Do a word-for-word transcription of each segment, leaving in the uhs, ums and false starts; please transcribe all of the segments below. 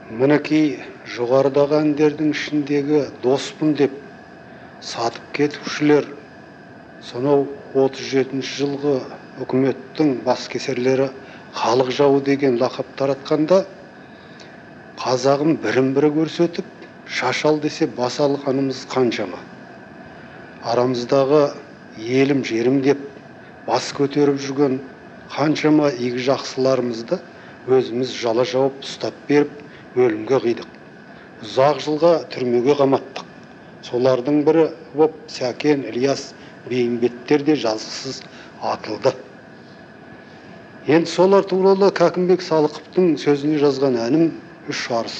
Мінекей жоғарыдағы әндердің ішіндегі доспын деп сатып кетушілер сонау отыз жетінші жылғы үкіметтің баскесерлері халық жауы деген лақап таратқанда қазағын бірін бірі көрсетіп шашал десе бас алғанымыз қаншама. Арамыздағы елім жерім деп бас көтеріп жүрген қаншама игі жақсыларымызды өзіміз жала жауып ұстап беріп өлімге қидық. Ұзақ жылға түрмеге қаматтық. Солардың бірі боп Сәкен, Ілияс, Бейімбеттер де жазықсыз атылды. Енді солар туралы Кәкімбек Салықовтың сөзіне жазған әнім үш арыс.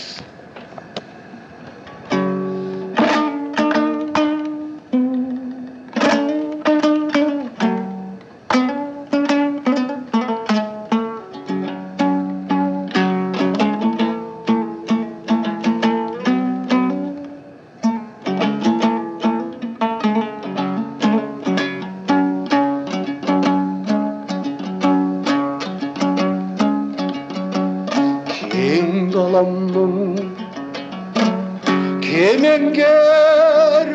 Кемеңгер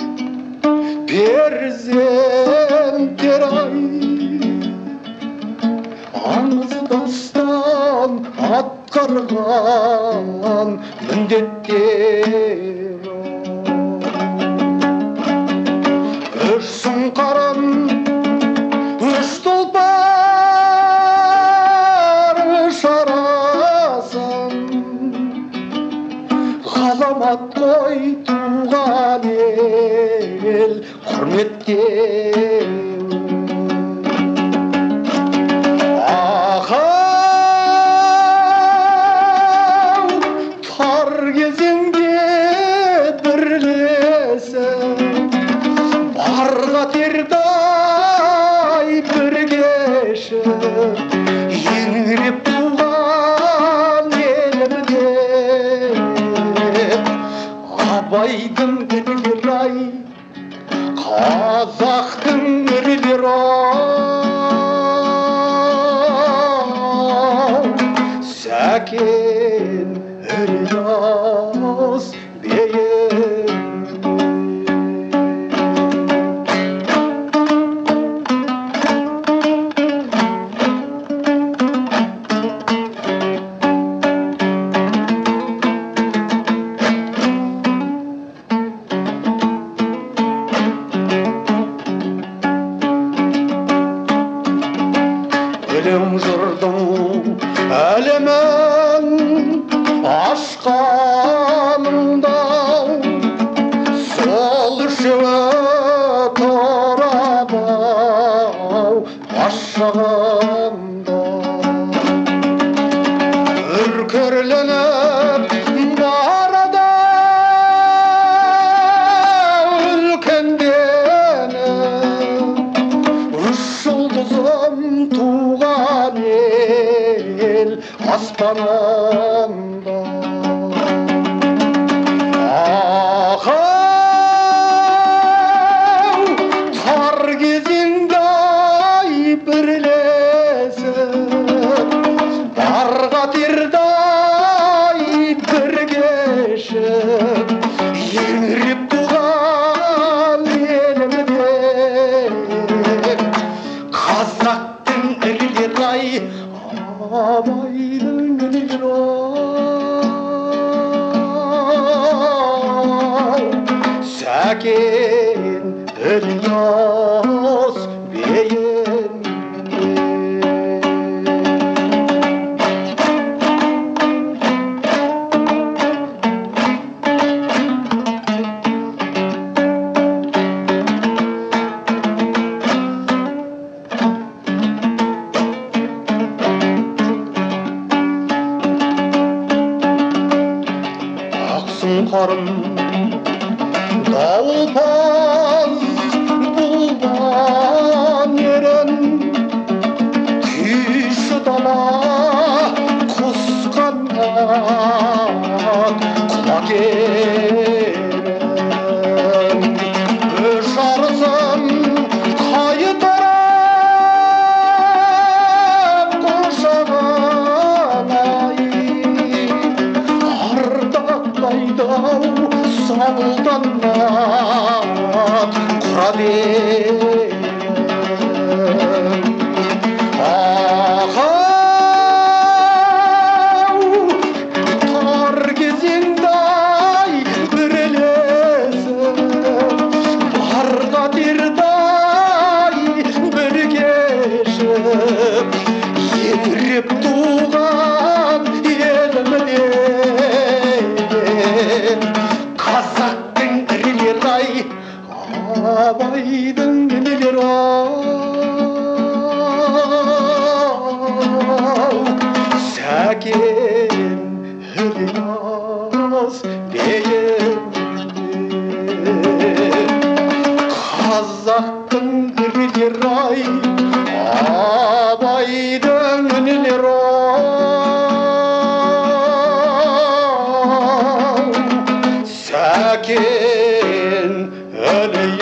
перзенттер ай, аңыздастан атқарған міндеттер. Үш сұңқаран, үш тұлпар шарасын ғаламат қой туған ел құрметтеу. Ақау тар кезеңде бірлесіп бар қатердай бір кешіп еңіреп туған елімде Абайдың ерлер ай, қазақтың ерлер ай, Сәкен, Ілияс, Бейімбет. Өлім жырдың әлемін ашқанымда сол үшеуі тұрады бас жағында. Үркерленіп барады үлкенденіп үш жұлдызым туған ел аспанында. Ақау тар кезеңде ай бірлесіп бар қатердай бір кешіп еңіреп туған елімде қазақтың ерлер ай, Абайдың ерлер ай, Сәкен, Ілияс, Бейімбет. Сұңқарым дауылпаз бұлдан ерен, күйші дала құсқаннан құлақ ерен. Үш арысым қайтарып құшағына ай, ау салтанат құрады ағау тар кезеңдай бір елесіп бар қатердай бір кешіп еңіреп туған елімде қазақтың ірілері ай абайдың інілері ау сәкен ілияс бейімде қазақтың ірілері ай абайдың інілері ау сәкен ілияс